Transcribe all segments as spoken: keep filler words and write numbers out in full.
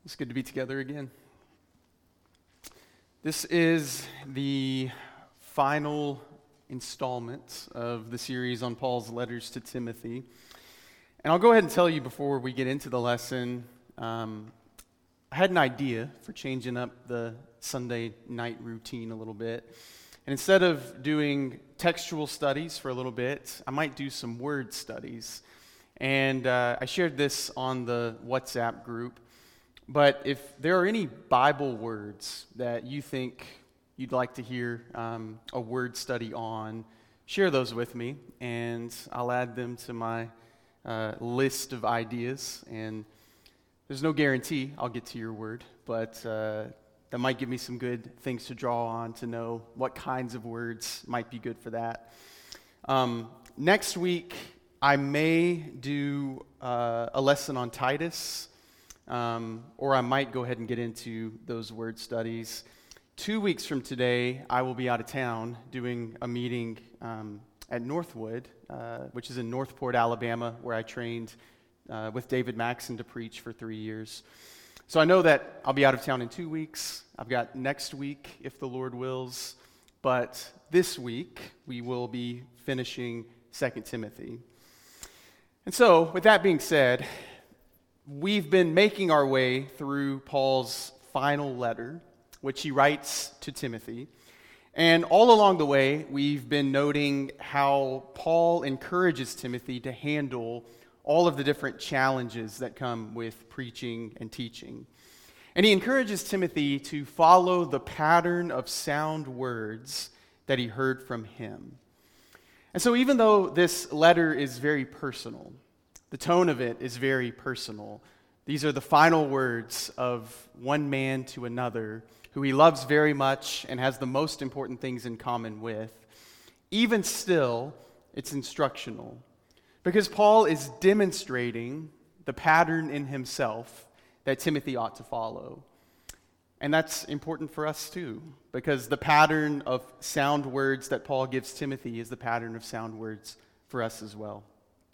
It's good to be together again. This is the final installment of the series on Paul's letters to Timothy. And I'll go ahead and tell you before we get into the lesson, um, I had an idea for changing up the Sunday night routine a little bit. And instead of doing textual studies for a little bit, I might do some word studies. And uh, I shared this on the WhatsApp group. But if there are any Bible words that you think you'd like to hear um, a word study on, share those with me, and I'll add them to my uh, list of ideas. And there's no guarantee I'll get to your word, but uh, that might give me some good things to draw on to know what kinds of words might be good for that. Um, next week, I may do uh, a lesson on Titus. Um, or I might go ahead and get into those word studies. Two weeks from today, I will be out of town doing a meeting um, at Northwood, uh, which is in Northport, Alabama, where I trained uh, with David Maxson to preach for three years. So I know that I'll be out of town in two weeks. I've got next week, if the Lord wills. But this week, we will be finishing Second Timothy. And so, with that being said, we've been making our way through Paul's final letter, which he writes to Timothy. And all along the way, we've been noting how Paul encourages Timothy to handle all of the different challenges that come with preaching and teaching. And he encourages Timothy to follow the pattern of sound words that he heard from him. And so even though this letter is very personal, the tone of it is very personal. These are the final words of one man to another who he loves very much and has the most important things in common with. Even still, it's instructional because Paul is demonstrating the pattern in himself that Timothy ought to follow. And that's important for us too, because the pattern of sound words that Paul gives Timothy is the pattern of sound words for us as well.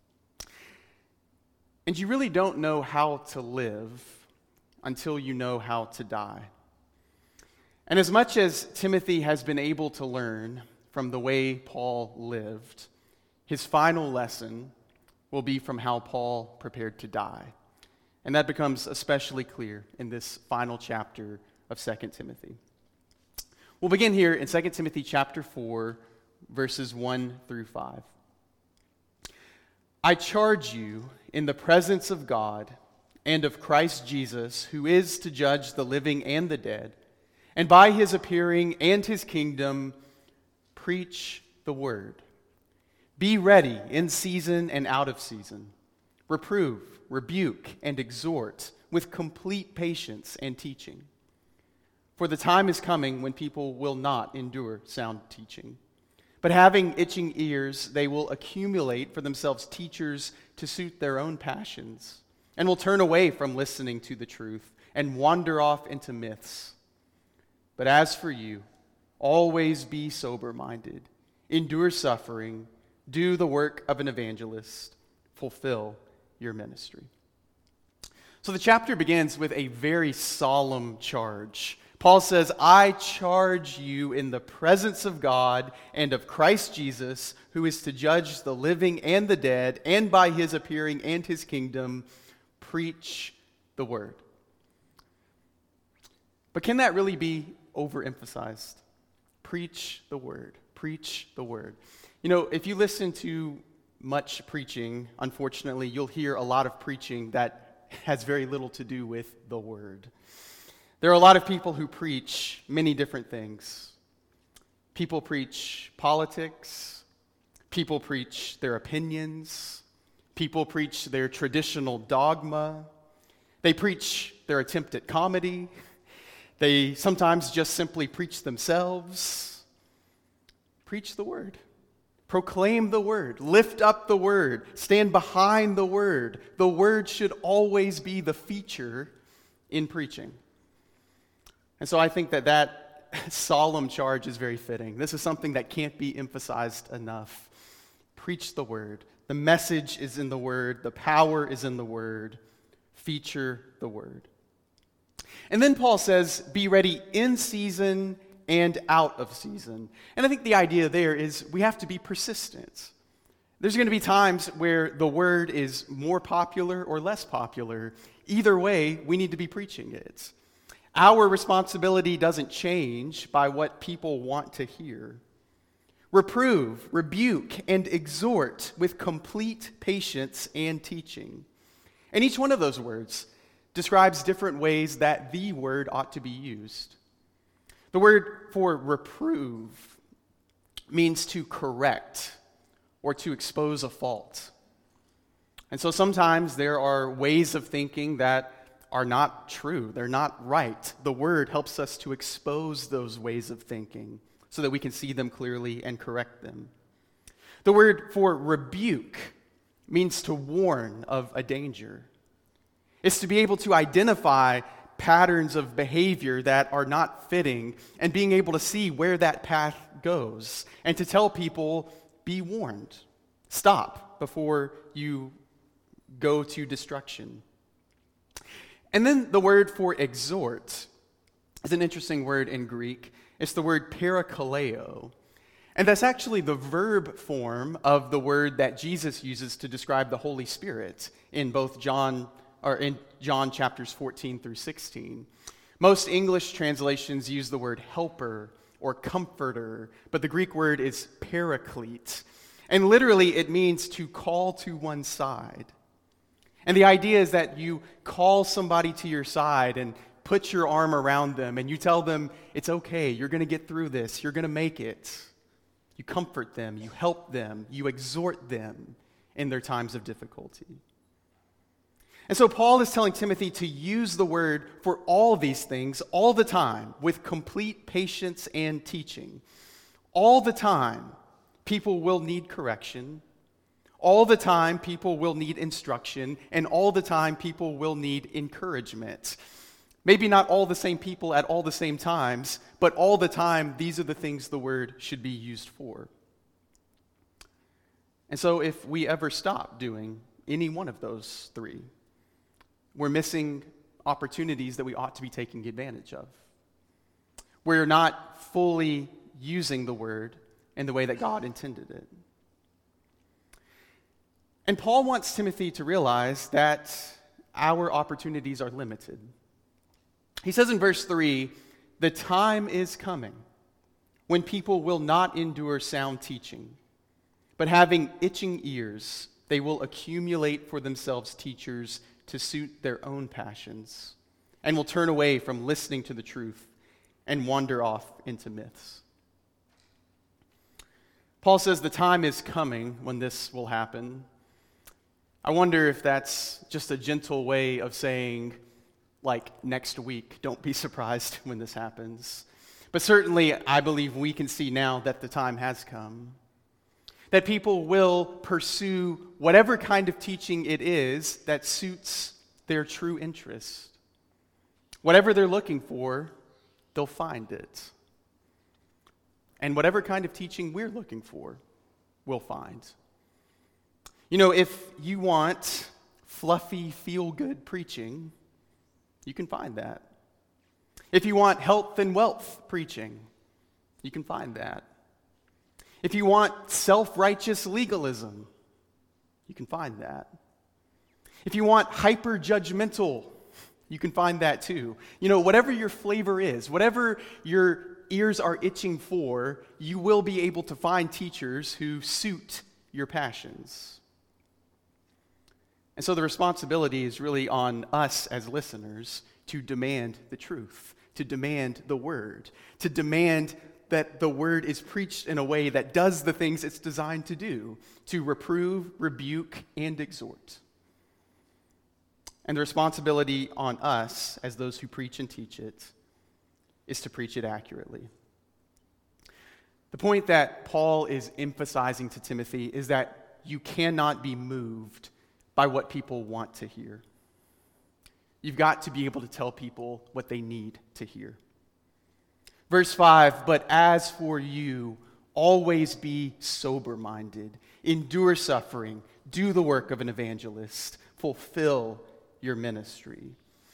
And you really don't know how to live until you know how to die. And as much as Timothy has been able to learn from the way Paul lived, his final lesson will be from how Paul prepared to die. And that becomes especially clear in this final chapter of Second Timothy. We'll begin here in Second Timothy chapter four, verses one through five. I charge you in the presence of God and of Christ Jesus, who is to judge the living and the dead, and by his appearing and his kingdom, preach the word. Be ready in season and out of season. Reprove, rebuke, and exhort with complete patience and teaching. For the time is coming when people will not endure sound teaching. But having itching ears, they will accumulate for themselves teachers to suit their own passions, and will turn away from listening to the truth and wander off into myths. But as for you, always be sober-minded, endure suffering, do the work of an evangelist, fulfill your ministry. So the chapter begins with a very solemn charge. Paul says, I charge you in the presence of God and of Christ Jesus, who is to judge the living and the dead, and by his appearing and his kingdom, preach the word. But can that really be overemphasized? Preach the word. Preach the word. You know, if you listen to much preaching, unfortunately, you'll hear a lot of preaching that has very little to do with the word. There are a lot of people who preach many different things. People preach politics. People preach their opinions. People preach their traditional dogma. They preach their attempt at comedy. They sometimes just simply preach themselves. Preach the word. Proclaim the word. Lift up the word. Stand behind the word. The word should always be the feature in preaching. And so I think that that solemn charge is very fitting. This is something that can't be emphasized enough. Preach the word. The message is in the word. The power is in the word. Feature the word. And then Paul says, be ready in season and out of season. And I think the idea there is we have to be persistent. There's going to be times where the word is more popular or less popular. Either way, we need to be preaching it. Our responsibility doesn't change by what people want to hear. Reprove, rebuke, and exhort with complete patience and teaching. And each one of those words describes different ways that the word ought to be used. The word for reprove means to correct or to expose a fault. And so sometimes there are ways of thinking that are not true. They're not right. The word helps us to expose those ways of thinking so that we can see them clearly and correct them. The word for rebuke means to warn of a danger. It's to be able to identify patterns of behavior that are not fitting and being able to see where that path goes and to tell people, be warned. Stop before you go to destruction. And then the word for exhort is an interesting word in Greek. It's the word parakaleo. And that's actually the verb form of the word that Jesus uses to describe the Holy Spirit in both John or in John chapters fourteen through sixteen. Most English translations use the word helper or comforter, but the Greek word is paraclete. And literally it means to call to one side. And the idea is that you call somebody to your side and put your arm around them and you tell them, it's okay, you're going to get through this, you're going to make it. You comfort them, you help them, you exhort them in their times of difficulty. And so Paul is telling Timothy to use the word for all these things all the time with complete patience and teaching. All the time, people will need correction. All the time, people will need instruction. And all the time, people will need encouragement. Maybe not all the same people at all the same times, but all the time, these are the things the word should be used for. And so if we ever stop doing any one of those three, we're missing opportunities that we ought to be taking advantage of. We're not fully using the word in the way that God intended it. And Paul wants Timothy to realize that our opportunities are limited. He says in verse three, the time is coming when people will not endure sound teaching, but having itching ears, they will accumulate for themselves teachers to suit their own passions, and will turn away from listening to the truth and wander off into myths. Paul says the time is coming when this will happen. I wonder if that's just a gentle way of saying, like, next week, don't be surprised when this happens. But certainly, I believe we can see now that the time has come. That people will pursue whatever kind of teaching it is that suits their true interest. Whatever they're looking for, they'll find it. And whatever kind of teaching we're looking for, we'll find. You know, if you want fluffy, feel-good preaching, you can find that. If you want health and wealth preaching, you can find that. If you want self-righteous legalism, you can find that. If you want hyper-judgmental, you can find that too. You know, whatever your flavor is, whatever your ears are itching for, you will be able to find teachers who suit your passions. And so the responsibility is really on us as listeners to demand the truth, to demand the word, to demand that the word is preached in a way that does the things it's designed to do, to reprove, rebuke, and exhort. And the responsibility on us, as those who preach and teach it, is to preach it accurately. The point that Paul is emphasizing to Timothy is that you cannot be moved by what people want to hear. You've got to be able to tell people what they need to hear. Verse five, but as for you, always be sober-minded, endure suffering, do the work of an evangelist, fulfill your ministry.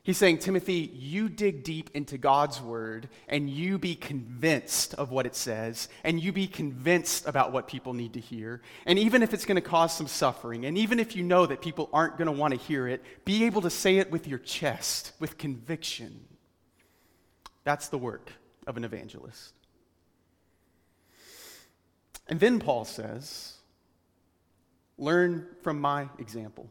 He's saying, Timothy, you dig deep into God's word and you be convinced of what it says, and you be convinced about what people need to hear. And even if it's going to cause some suffering, and even if you know that people aren't going to want to hear it, be able to say it with your chest, with conviction. That's the work of an evangelist. And then Paul says, learn from my example.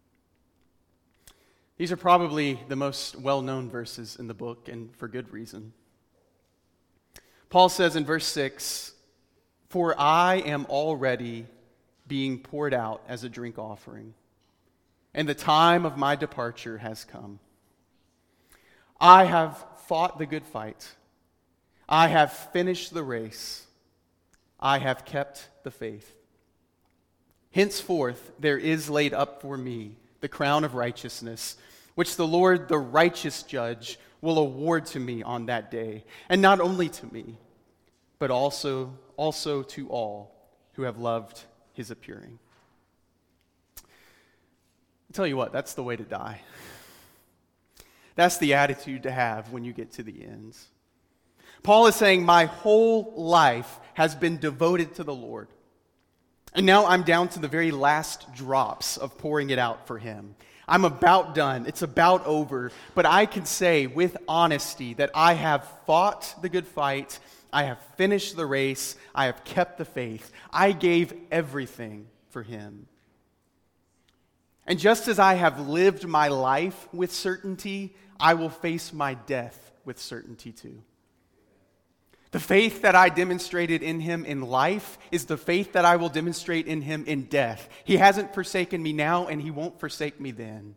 These are probably the most well-known verses in the book, and for good reason. Paul says in verse six, "For I am already being poured out as a drink offering, and the time of my departure has come. I have fought the good fight. I have finished the race. I have kept the faith. Henceforth there is laid up for me the crown of righteousness, which the Lord, the righteous judge, will award to me on that day, and not only to me, but also, also to all who have loved his appearing." I'll tell you what, that's the way to die. That's the attitude to have when you get to the end. Paul is saying, my whole life has been devoted to the Lord. And now I'm down to the very last drops of pouring it out for him. I'm about done. It's about over. But I can say with honesty that I have fought the good fight. I have finished the race. I have kept the faith. I gave everything for him. And just as I have lived my life with certainty, I will face my death with certainty too. The faith that I demonstrated in him in life is the faith that I will demonstrate in him in death. He hasn't forsaken me now, and he won't forsake me then.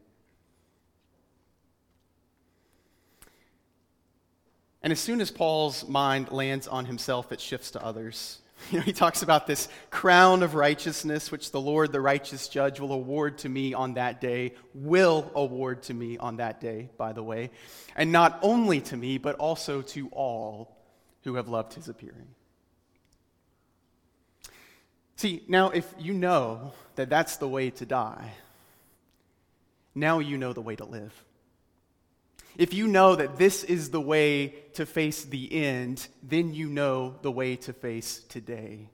And as soon as Paul's mind lands on himself, it shifts to others. You know, he talks about this crown of righteousness, which the Lord, the righteous judge, will award to me on that day, will award to me on that day, by the way. And not only to me, but also to all who have loved his appearing. See, now if you know that that's the way to die, now you know the way to live. If you know that this is the way to face the end, then you know the way to face today.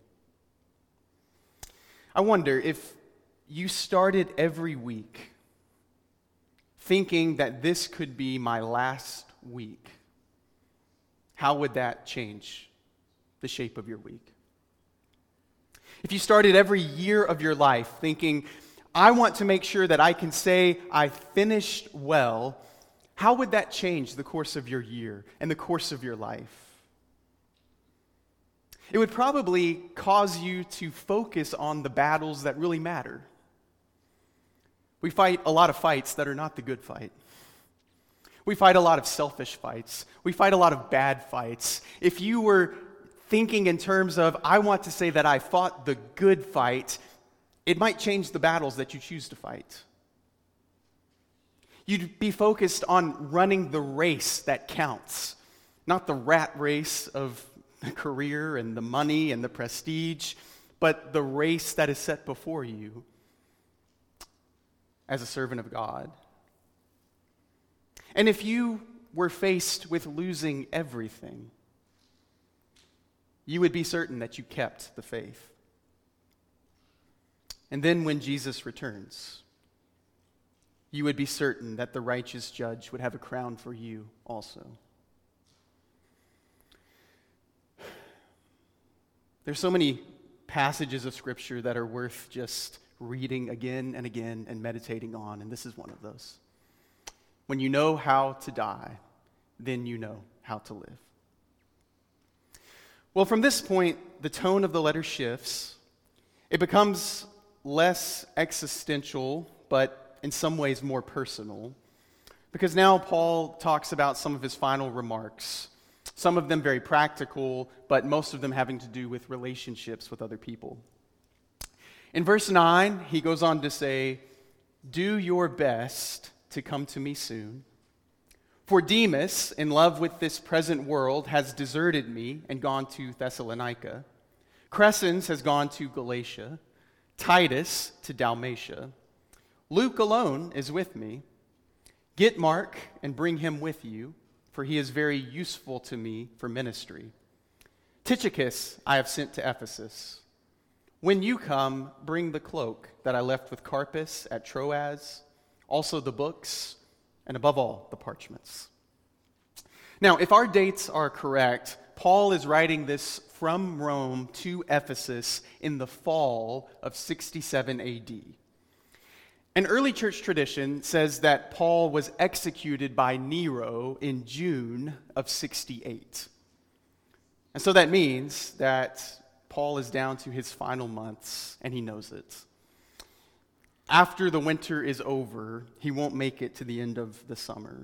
I wonder if you started every week thinking that this could be my last week, how would that change the shape of your week? If you started every year of your life thinking, I want to make sure that I can say I finished well, how would that change the course of your year and the course of your life? It would probably cause you to focus on the battles that really matter. We fight a lot of fights that are not the good fight. We fight a lot of selfish fights. We fight a lot of bad fights. If you were thinking in terms of, I want to say that I fought the good fight, it might change the battles that you choose to fight. You'd be focused on running the race that counts, not the rat race of the career and the money and the prestige, but the race that is set before you as a servant of God. And if you were faced with losing everything, you would be certain that you kept the faith. And then when Jesus returns, you would be certain that the righteous judge would have a crown for you also. There's so many passages of Scripture that are worth just reading again and again and meditating on, and this is one of those. When you know how to die, then you know how to live. Well, from this point, the tone of the letter shifts. It becomes less existential, but in some ways more personal, because now Paul talks about some of his final remarks, some of them very practical, but most of them having to do with relationships with other people. In verse nine, he goes on to say, "Do your best to come to me soon. For Demas, in love with this present world, has deserted me and gone to Thessalonica. Crescens has gone to Galatia, Titus to Dalmatia. Luke alone is with me. Get Mark and bring him with you, for he is very useful to me for ministry. Tychicus I have sent to Ephesus. When you come, bring the cloak that I left with Carpus at Troas, also the books, and above all, the parchments. Now, if our dates are correct, Paul is writing this from Rome to Ephesus in the fall of sixty-seven A D. An early church tradition says that Paul was executed by Nero in June of sixty-eight. And so that means that Paul is down to his final months, and he knows it. After the winter is over, he won't make it to the end of the summer.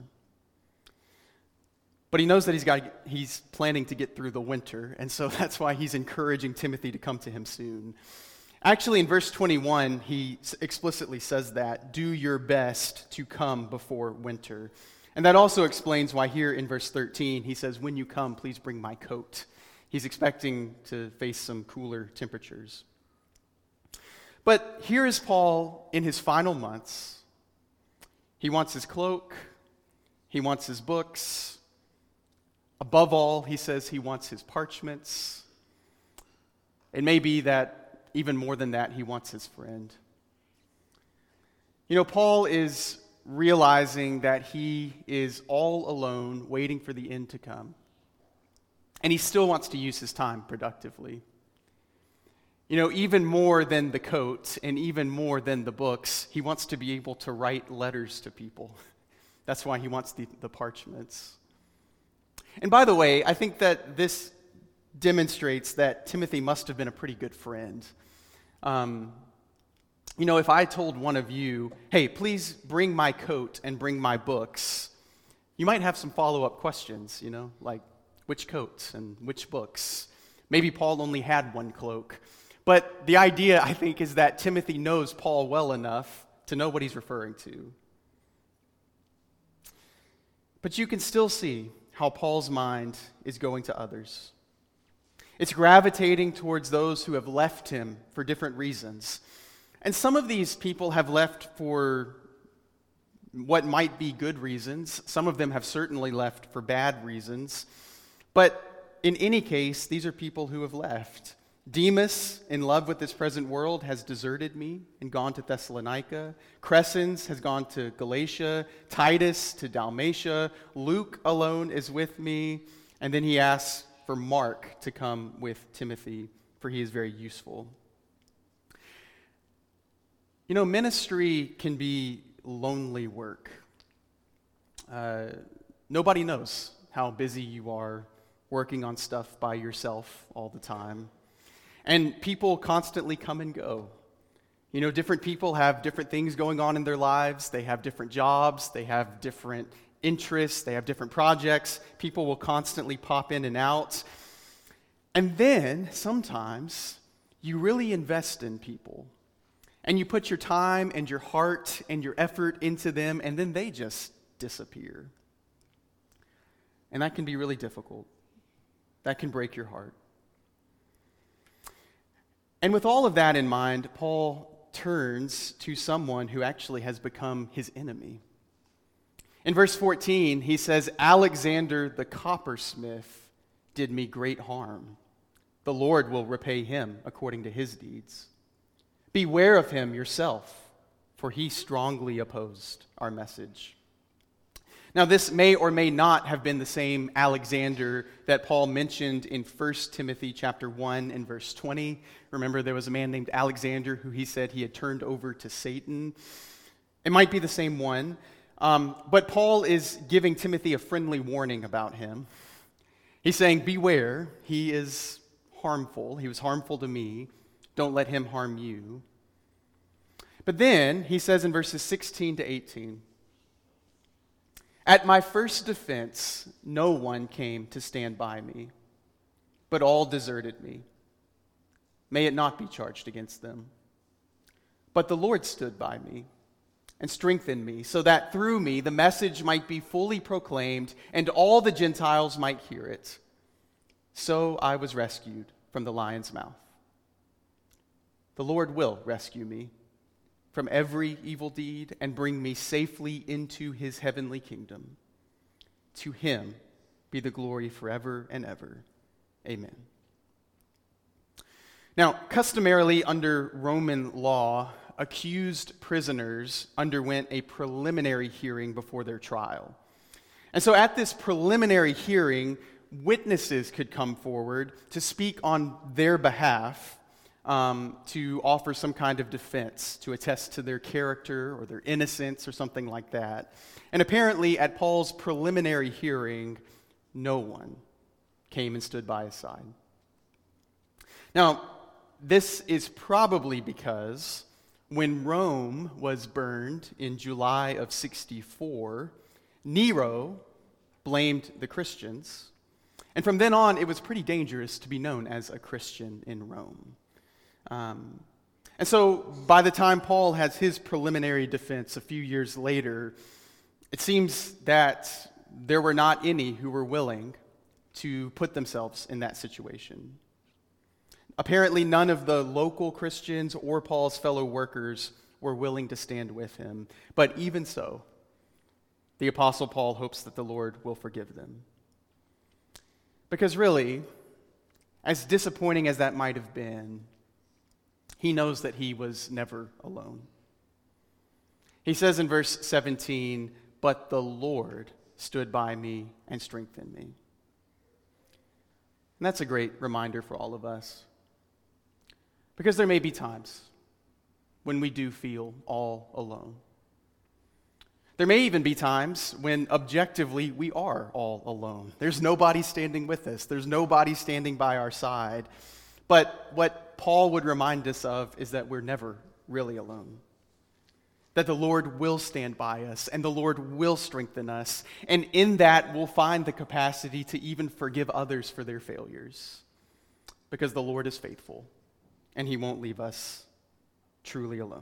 But he knows that he's got he's planning to get through the winter, and so that's why he's encouraging Timothy to come to him soon. Actually, in verse twenty-one, he explicitly says that, do your best to come before winter. And that also explains why here in verse thirteen, he says, when you come, please bring my coat. He's expecting to face some cooler temperatures. But here is Paul in his final months. He wants his cloak. He wants his books. Above all, he says he wants his parchments. It may be that even more than that, he wants his friend. You know, Paul is realizing that he is all alone, waiting for the end to come. And he still wants to use his time productively. You know, even more than the coat and even more than the books, he wants to be able to write letters to people. That's why he wants the, the parchments. And by the way, I think that this demonstrates that Timothy must have been a pretty good friend. Um, you know, if I told one of you, hey, please bring my coat and bring my books, you might have some follow-up questions, you know, like which coats and which books. Maybe Paul only had one cloak. But the idea, I think, is that Timothy knows Paul well enough to know what he's referring to. But you can still see how Paul's mind is going to others. It's gravitating towards those who have left him for different reasons. And some of these people have left for what might be good reasons. Some of them have certainly left for bad reasons. But in any case, these are people who have left. Demas, in love with this present world, has deserted me and gone to Thessalonica. Crescens has gone to Galatia. Titus to Dalmatia. Luke alone is with me. And then he asks for Mark to come with Timothy, for he is very useful. You know, ministry can be lonely work. Uh, nobody knows how busy you are working on stuff by yourself all the time. And people constantly come and go. You know, different people have different things going on in their lives. They have different jobs. They have different interests. They have different projects. People will constantly pop in and out. And then, sometimes, you really invest in people. And you put your time and your heart and your effort into them, and then they just disappear. And that can be really difficult. That can break your heart. And with all of that in mind, Paul turns to someone who actually has become his enemy. In verse fourteen, he says, Alexander the coppersmith did me great harm. The Lord will repay him according to his deeds. Beware of him yourself, for he strongly opposed our message. Now, this may or may not have been the same Alexander that Paul mentioned in First Timothy chapter one and verse twenty. Remember, there was a man named Alexander who he said he had turned over to Satan. It might be the same one, um, but Paul is giving Timothy a friendly warning about him. He's saying, beware, he is harmful. He was harmful to me. Don't let him harm you. But then he says in verses sixteen to eighteen, at my first defense, no one came to stand by me, but all deserted me. May it not be charged against them. But the Lord stood by me and strengthened me, so that through me the message might be fully proclaimed and all the Gentiles might hear it. So I was rescued from the lion's mouth. The Lord will rescue me from every evil deed and bring me safely into his heavenly kingdom. To him be the glory forever and ever. Amen. Now, customarily under Roman law, accused prisoners underwent a preliminary hearing before their trial. And so at this preliminary hearing, witnesses could come forward to speak on their behalf, um, to offer some kind of defense, to attest to their character or their innocence or something like that. And apparently at Paul's preliminary hearing, no one came and stood by his side. Now, this is probably because when Rome was burned in July of sixty-four, Nero blamed the Christians. And from then on, it was pretty dangerous to be known as a Christian in Rome. Um, and so by the time Paul has his preliminary defense a few years later, it seems that there were not any who were willing to put themselves in that situation. Apparently, none of the local Christians or Paul's fellow workers were willing to stand with him. But even so, the Apostle Paul hopes that the Lord will forgive them. Because really, as disappointing as that might have been, he knows that he was never alone. He says in verse seventeen, "But the Lord stood by me and strengthened me." And that's a great reminder for all of us. Because there may be times when we do feel all alone. There may even be times when objectively we are all alone. There's nobody standing with us. There's nobody standing by our side. But what Paul would remind us of is that we're never really alone. That the Lord will stand by us and the Lord will strengthen us. And in that, we'll find the capacity to even forgive others for their failures. Because the Lord is faithful. And he won't leave us truly alone.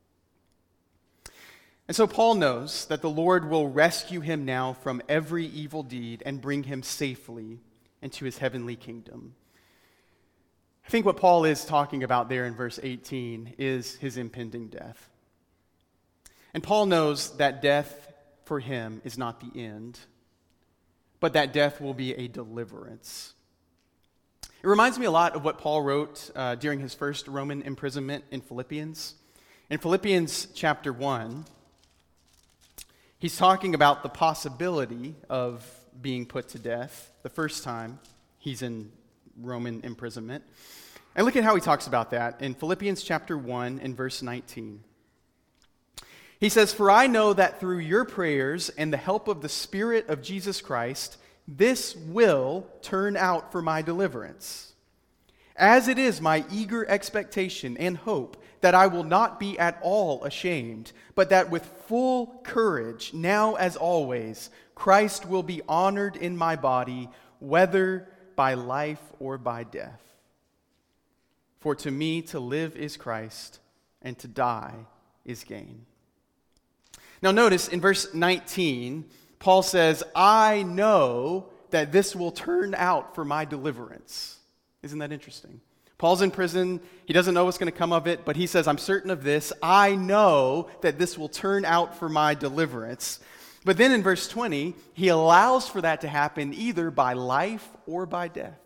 And so Paul knows that the Lord will rescue him now from every evil deed and bring him safely into his heavenly kingdom. I think what Paul is talking about there in verse eighteen is his impending death. And Paul knows that death for him is not the end, but that death will be a deliverance. It reminds me a lot of what Paul wrote uh, during his first Roman imprisonment in Philippians. In Philippians chapter one, he's talking about the possibility of being put to death the first time he's in Roman imprisonment. And look at how he talks about that in Philippians chapter one and verse nineteen. He says, "For I know that through your prayers and the help of the Spirit of Jesus Christ, this will turn out for my deliverance. As it is my eager expectation and hope that I will not be at all ashamed, but that with full courage, now as always, Christ will be honored in my body, whether by life or by death. For to me to live is Christ, and to die is gain." Now notice in verse nineteen, Paul says, "I know that this will turn out for my deliverance." Isn't that interesting? Paul's in prison. He doesn't know what's going to come of it, but he says, "I'm certain of this. I know that this will turn out for my deliverance." But then in verse twenty, he allows for that to happen either by life or by death.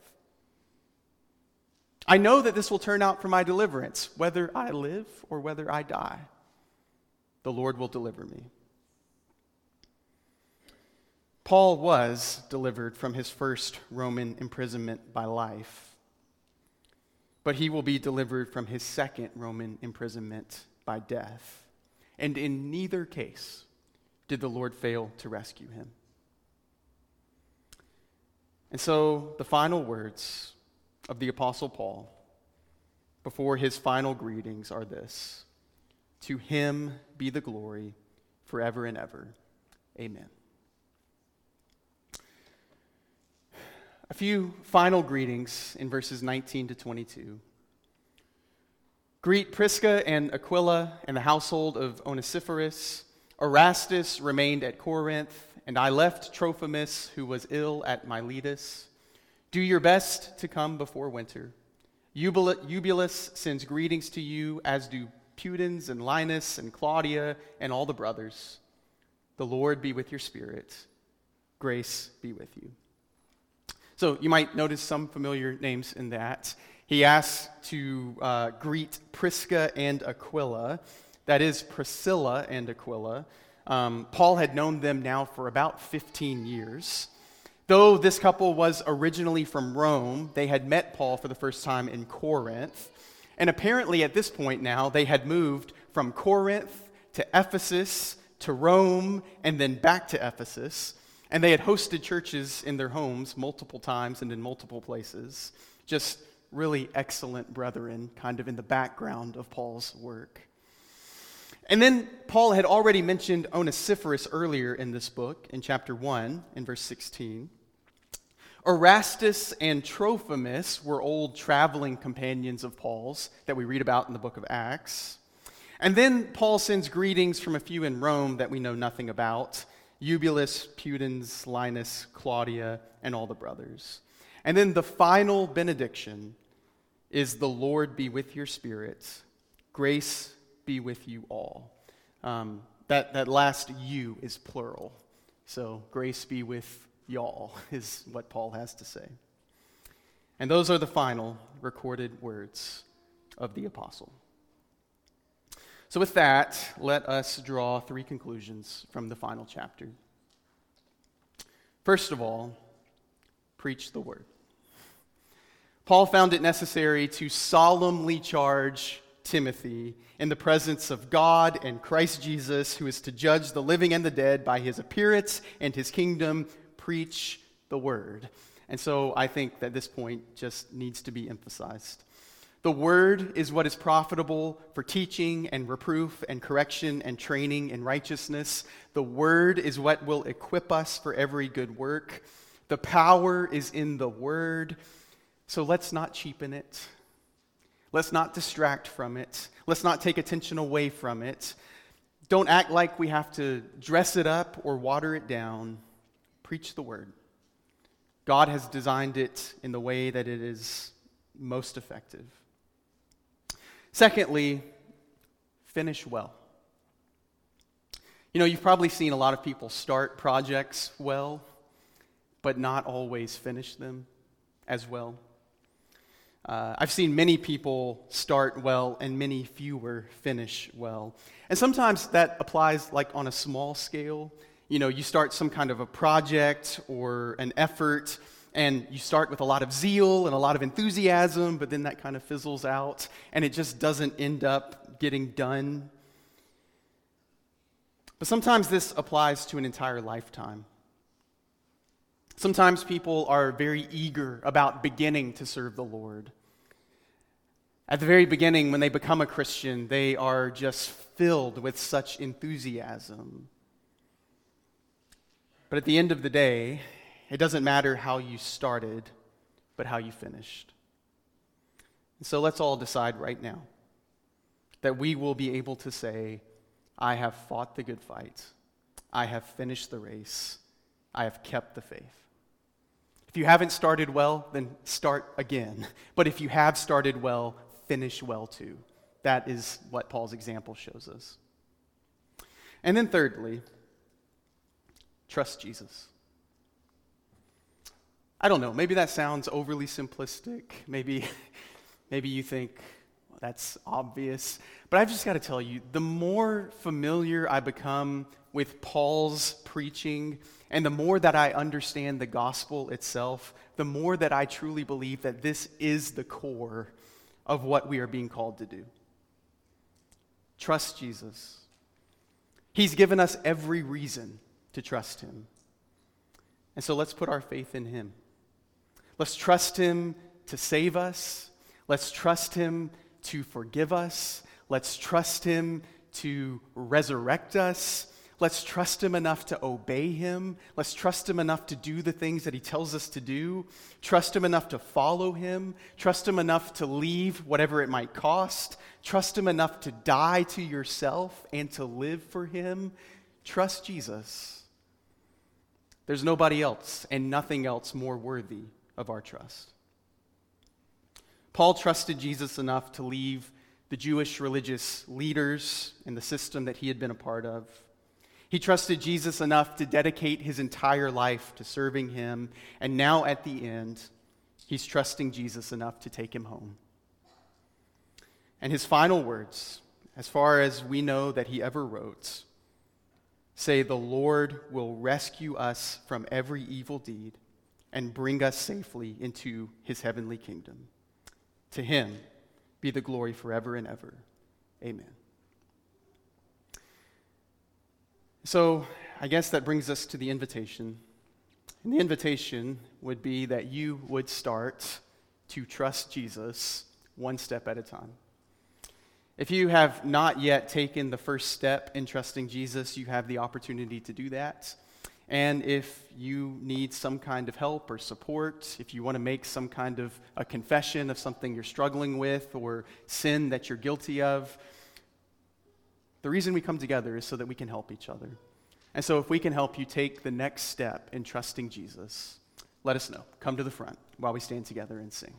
"I know that this will turn out for my deliverance, whether I live or whether I die. The Lord will deliver me." Paul was delivered from his first Roman imprisonment by life, but he will be delivered from his second Roman imprisonment by death. And in neither case did the Lord fail to rescue him. And so the final words of the Apostle Paul before his final greetings are this: "To him be the glory forever and ever. Amen." A few final greetings in verses nineteen to twenty-two. "Greet Prisca and Aquila and the household of Onesiphorus. Erastus remained at Corinth, and I left Trophimus, who was ill at Miletus. Do your best to come before winter. Eubul- Eubulus sends greetings to you, as do Pudens and Linus and Claudia and all the brothers. The Lord be with your spirit. Grace be with you. So you might notice some familiar names in that. He asks to uh, greet Prisca and Aquila. That is Priscilla and Aquila. Um, Paul had known them now for about fifteen years. Though this couple was originally from Rome, they had met Paul for the first time in Corinth. And apparently at this point now, they had moved from Corinth to Ephesus to Rome and then back to Ephesus. And they had hosted churches in their homes multiple times and in multiple places. Just really excellent brethren, kind of in the background of Paul's work. And then Paul had already mentioned Onesiphorus earlier in this book, in chapter one, in verse sixteen. Erastus and Trophimus were old traveling companions of Paul's that we read about in the book of Acts. And then Paul sends greetings from a few in Rome that we know nothing about: Eubulus, Pudens, Linus, Claudia, and all the brothers. And then the final benediction is, the Lord be with your spirit. Grace be with you all. Um, that, that last you is plural. So grace be with y'all is what Paul has to say. And those are the final recorded words of the apostle. So with that, let us draw three conclusions from the final chapter. First of all, preach the word. Paul found it necessary to solemnly charge Timothy in the presence of God and Christ Jesus, who is to judge the living and the dead by his appearance and his kingdom. Preach the word. And so I think that this point just needs to be emphasized. The word is what is profitable for teaching and reproof and correction and training in righteousness. The word is what will equip us for every good work. The power is in the word. So let's not cheapen it. Let's not distract from it. Let's not take attention away from it. Don't act like we have to dress it up or water it down. Preach the word. God has designed it in the way that it is most effective. Secondly, finish well. You know, you've probably seen a lot of people start projects well, but not always finish them as well. Uh, I've seen many people start well and many fewer finish well. And sometimes that applies like on a small scale. You know, you start some kind of a project or an effort, and you start with a lot of zeal and a lot of enthusiasm, but then that kind of fizzles out, and it just doesn't end up getting done. But sometimes this applies to an entire lifetime. Sometimes people are very eager about beginning to serve the Lord. At the very beginning, when they become a Christian, they are just filled with such enthusiasm. But at the end of the day, it doesn't matter how you started, but how you finished. And so let's all decide right now that we will be able to say, I have fought the good fight. I have finished the race. I have kept the faith. If you haven't started well, then start again. But if you have started well, finish well too. That is what Paul's example shows us. And then thirdly, trust Jesus. I don't know, maybe that sounds overly simplistic. Maybe, maybe you think, well, that's obvious. But I've just got to tell you, the more familiar I become with Paul's preaching, and the more that I understand the gospel itself, the more that I truly believe that this is the core of what we are being called to do. Trust Jesus. He's given us every reason to trust him. And so let's put our faith in him. Let's trust him to save us. Let's trust him to forgive us. Let's trust him to resurrect us. Let's trust him enough to obey him. Let's trust him enough to do the things that he tells us to do. Trust him enough to follow him. Trust him enough to leave whatever it might cost. Trust him enough to die to yourself and to live for him. Trust Jesus. There's nobody else and nothing else more worthy of our trust. Paul trusted Jesus enough to leave the Jewish religious leaders and the system that he had been a part of. He trusted Jesus enough to dedicate his entire life to serving him, and now at the end, he's trusting Jesus enough to take him home. And his final words, as far as we know that he ever wrote, say, "The Lord will rescue us from every evil deed and bring us safely into his heavenly kingdom. To him be the glory forever and ever. Amen." So I guess that brings us to the invitation. And the invitation would be that you would start to trust Jesus one step at a time. If you have not yet taken the first step in trusting Jesus, you have the opportunity to do that. And if you need some kind of help or support, if you want to make some kind of a confession of something you're struggling with or sin that you're guilty of, the reason we come together is so that we can help each other. And so if we can help you take the next step in trusting Jesus, let us know. Come to the front while we stand together and sing.